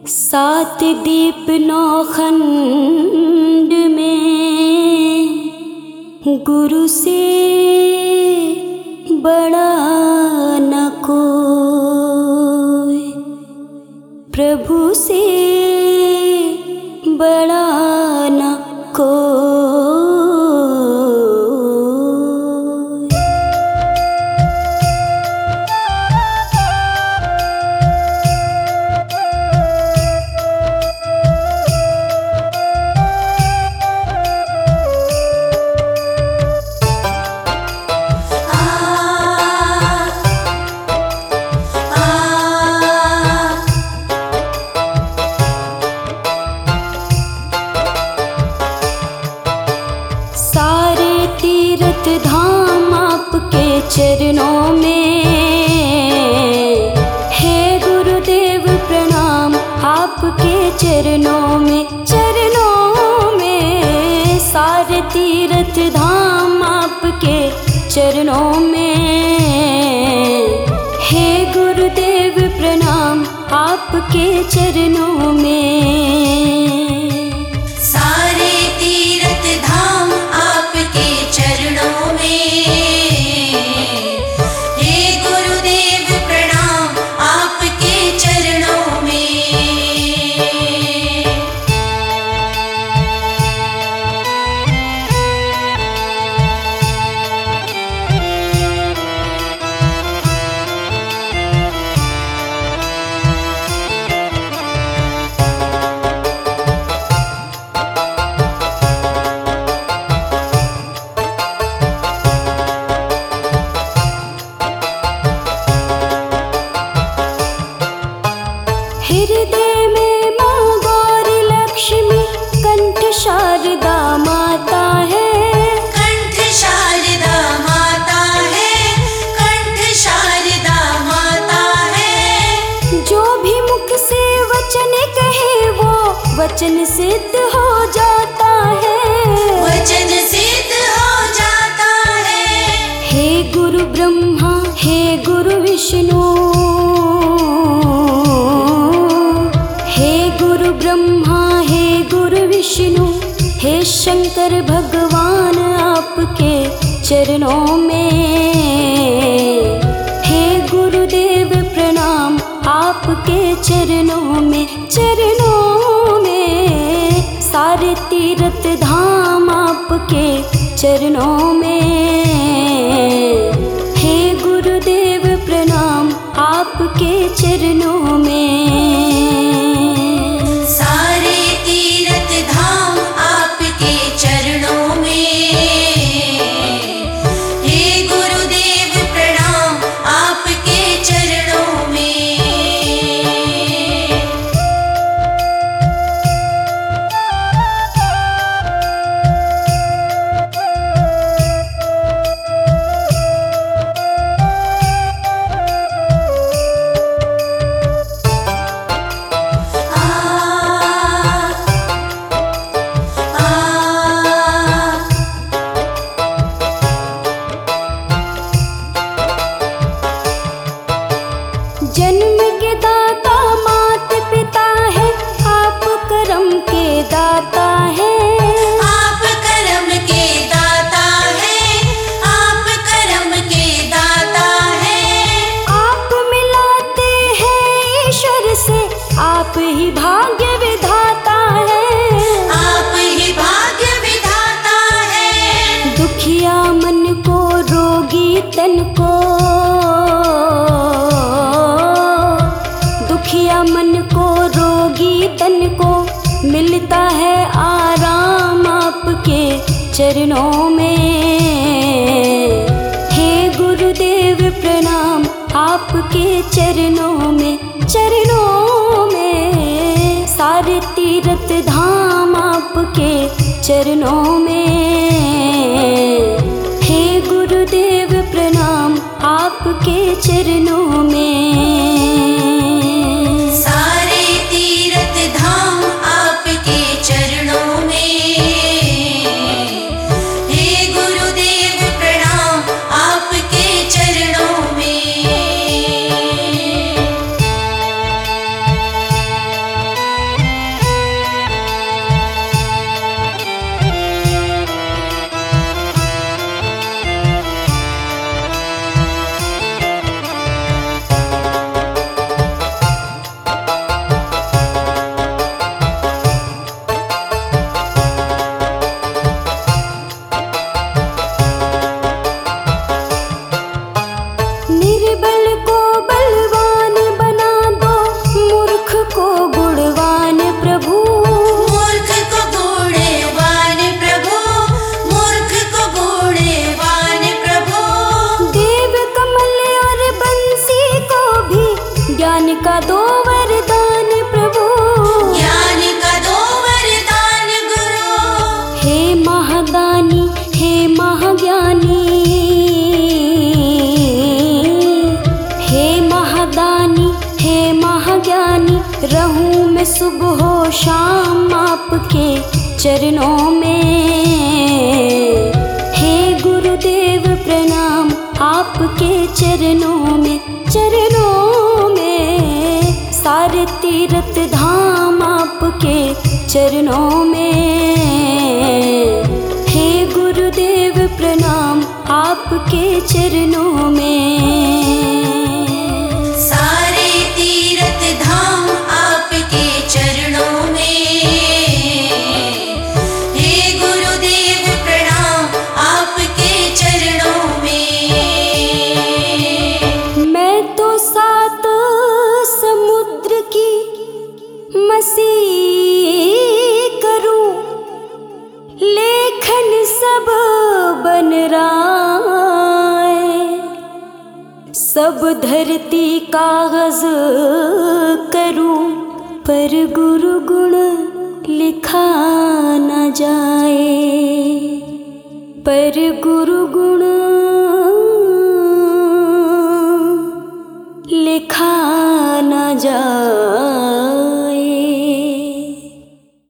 सात दीप नौ खंड में गुरु से बड़ा न कोई, प्रभु से बड़ा न कोई। धाम आपके चरणों में है गुरुदेव, प्रणाम आपके चरणों में। सारे तीर्थ धाम आपके चरणों में है गुरुदेव, प्रणाम आपके चरणों में। हृदय में माँ गौरी लक्ष्मी, कंठ शारदा माता है। कंठ शारदा माता है, कंठ शारदा माता है। जो भी मुख से वचन कहे वो वचन सिद्ध हो जाता है, वचन सिद्ध हो जाता है। हे गुरु ब्रह्मा, हे गुरु विष्णु, ब्रह्मा हे गुरु विष्णु, हे शंकर भगवान आपके चरणों में हे गुरुदेव, प्रणाम आपके चरणों में। सारे तीर्थ धाम आपके चरणों में हे गुरुदेव, प्रणाम आपके चरणों में। जन्म के दाता मात पिता है, आप कर्म के दाता है। आप कर्म के दाता है, आप कर्म के दाता है। आप मिलाते हैं ईश्वर से, आप ही भाग्य विधाता है। आप ही भाग्य विधाता है। दुखिया मन को, रोगी तन को, मन को, रोगी तन को मिलता है आराम आपके चरणों में हे गुरुदेव, प्रणाम आपके चरणों में। सारे तीर्थ धाम आपके चरणों में हे गुरुदेव, प्रणाम आपके चरणों में। चरणों में हे गुरुदेव, प्रणाम आपके चरणों में। मैं सुबह हो शाम आपके चरणों में। हे गुरुदेव प्रणाम आपके चरणों में, चरणों में। सारे तीर्थ धाम आपके चरणों में। हे गुरुदेव प्रणाम आपके चरणों में। सारे तीर्थ धाम आपके चरणों में। हे गुरुदेव प्रणाम आपके चरणों में। मैं तो 7 समुद्र की मसीह करूं, लेखन सब बन रहा है। सब धरती कागज करूं, पर गुरु गुण लिखा न जाए, पर गुरु